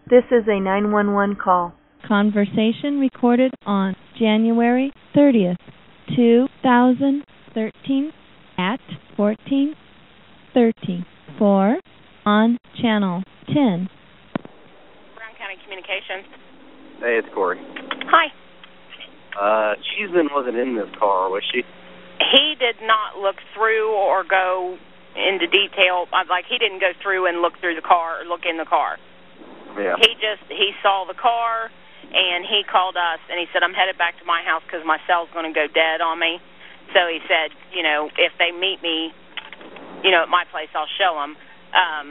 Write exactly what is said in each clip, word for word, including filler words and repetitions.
This is a nine one one call. Conversation recorded on January thirtieth, two thousand thirteen at fourteen thirty-four on channel ten. Brown County Communications. Hey, it's Corey. Hi. Uh, Cheeseman wasn't in this car, was she? He did not look through or go into detail. Like, he didn't go through and look through the car or look in the car. Yeah. He just, he saw the car, and he called us, and he said, I'm headed back to my house because my cell's going to go dead on me. So he said, you know, if they meet me, you know, at my place, I'll show them. Um,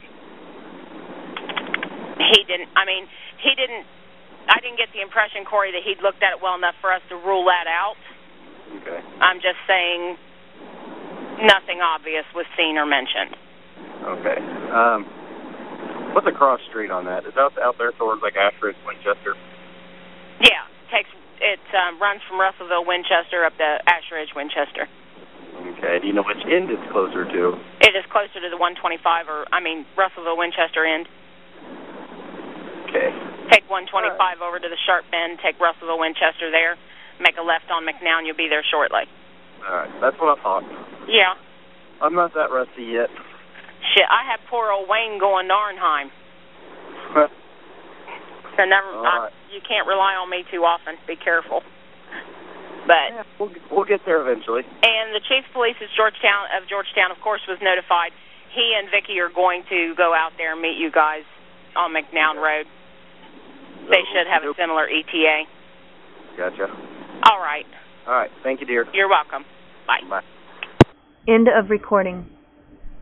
he didn't, I mean, he didn't, I didn't get the impression, Corey, that he'd looked at it well enough for us to rule that out. Okay. I'm just saying nothing obvious was seen or mentioned. Okay. Um, what's the cross street on that? Is that out there towards, like, Ashridge, Winchester? Yeah. Takes It um, runs from Russellville, Winchester, up to Ashridge, Winchester. Okay. Do you know which end it's closer to? It is closer to the one twenty-five, or, I mean, Russellville, Winchester end. Okay. Take one twenty-five right over to the sharp bend, take Russellville, Winchester there, make a left on McNown, you'll be there shortly. All right. That's what I thought. Yeah. I'm not that rusty yet. Shit, I have poor old Wayne going to Arnheim. So never, I, right. you can't rely on me too often. Be careful. But yeah, we'll, we'll get there eventually. And the chief of police of Georgetown, of Georgetown, of course, was notified. He and Vicki are going to go out there and meet you guys on McNown Road. They should have a similar E T A. Gotcha. All right. All right. Thank you, dear. You're welcome. Bye. Bye. End of recording.